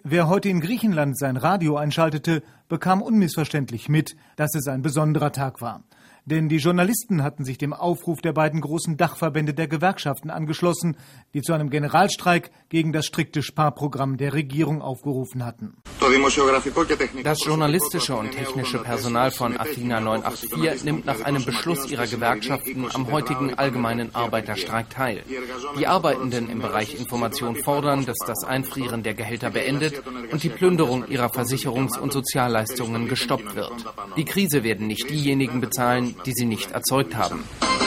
Wer heute in Griechenland sein Radio einschaltete, bekam unmissverständlich mit, dass es ein besonderer Tag war. Denn die Journalisten hatten sich dem Aufruf der beiden großen Dachverbände der Gewerkschaften angeschlossen, die zu einem Generalstreik gegen das strikte Sparprogramm der Regierung aufgerufen hatten. Das journalistische und technische Personal von Athena 984 nimmt nach einem Beschluss ihrer Gewerkschaften am heutigen allgemeinen Arbeiterstreik teil. Die Arbeitenden im Bereich Information fordern, dass das Einfrieren der Gehälter beendet und die Plünderung ihrer Versicherungs- und Sozialleistungen gestoppt wird. Die Krise werden nicht diejenigen bezahlen, die sie nicht erzeugt haben.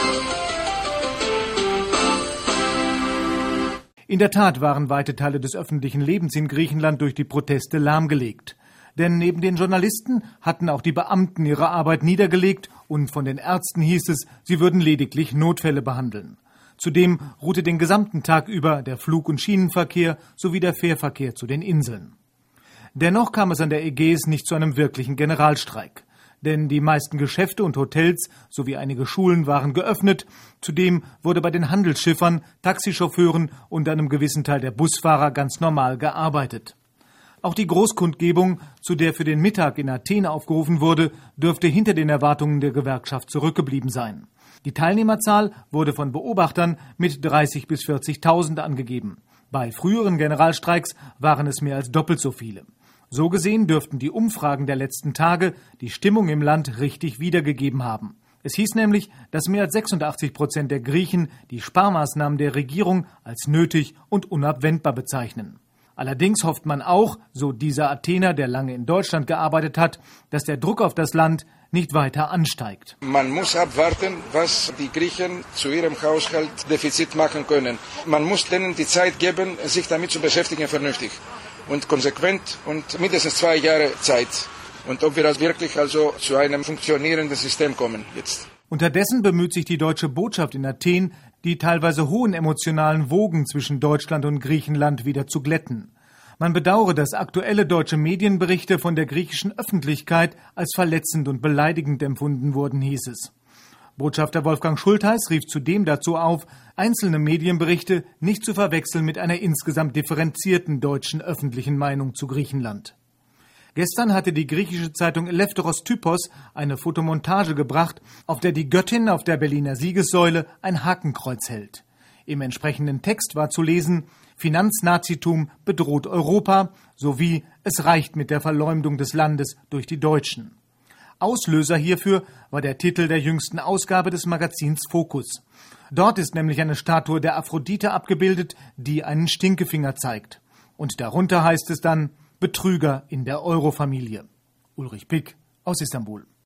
In der Tat waren weite Teile des öffentlichen Lebens in Griechenland durch die Proteste lahmgelegt. Denn neben den Journalisten hatten auch die Beamten ihre Arbeit niedergelegt und von den Ärzten hieß es, sie würden lediglich Notfälle behandeln. Zudem ruhte den gesamten Tag über der Flug- und Schienenverkehr sowie der Fährverkehr zu den Inseln. Dennoch kam es an der Ägäis nicht zu einem wirklichen Generalstreik. Denn die meisten Geschäfte und Hotels sowie einige Schulen waren geöffnet. Zudem wurde bei den Handelsschiffern, Taxichauffeuren und einem gewissen Teil der Busfahrer ganz normal gearbeitet. Auch die Großkundgebung, zu der für den Mittag in Athen aufgerufen wurde, dürfte hinter den Erwartungen der Gewerkschaft zurückgeblieben sein. Die Teilnehmerzahl wurde von Beobachtern mit 30.000 bis 40.000 angegeben. Bei früheren Generalstreiks waren es mehr als doppelt so viele. So gesehen dürften die Umfragen der letzten Tage die Stimmung im Land richtig wiedergegeben haben. Es hieß nämlich, dass mehr als 86% der Griechen die Sparmaßnahmen der Regierung als nötig und unabwendbar bezeichnen. Allerdings hofft man auch, so dieser Athener, der lange in Deutschland gearbeitet hat, dass der Druck auf das Land nicht weiter ansteigt. Man muss abwarten, was die Griechen zu ihrem Haushaltsdefizit machen können. Man muss denen die Zeit geben, sich damit zu beschäftigen, vernünftig und konsequent und mindestens 2 Jahre Zeit. Und ob wir wirklich zu einem funktionierenden System kommen jetzt. Unterdessen bemüht sich die deutsche Botschaft in Athen, die teilweise hohen emotionalen Wogen zwischen Deutschland und Griechenland wieder zu glätten. Man bedauere, dass aktuelle deutsche Medienberichte von der griechischen Öffentlichkeit als verletzend und beleidigend empfunden wurden, hieß es. Botschafter Wolfgang Schultheis rief zudem dazu auf, einzelne Medienberichte nicht zu verwechseln mit einer insgesamt differenzierten deutschen öffentlichen Meinung zu Griechenland. Gestern hatte die griechische Zeitung Eleftheros Typos eine Fotomontage gebracht, auf der die Göttin auf der Berliner Siegessäule ein Hakenkreuz hält. Im entsprechenden Text war zu lesen: Finanznazitum bedroht Europa, sowie es reicht mit der Verleumdung des Landes durch die Deutschen. Auslöser hierfür war der Titel der jüngsten Ausgabe des Magazins Focus. Dort ist nämlich eine Statue der Aphrodite abgebildet, die einen Stinkefinger zeigt. Und darunter heißt es dann: Betrüger in der Euro-Familie. Ulrich Pick aus Istanbul.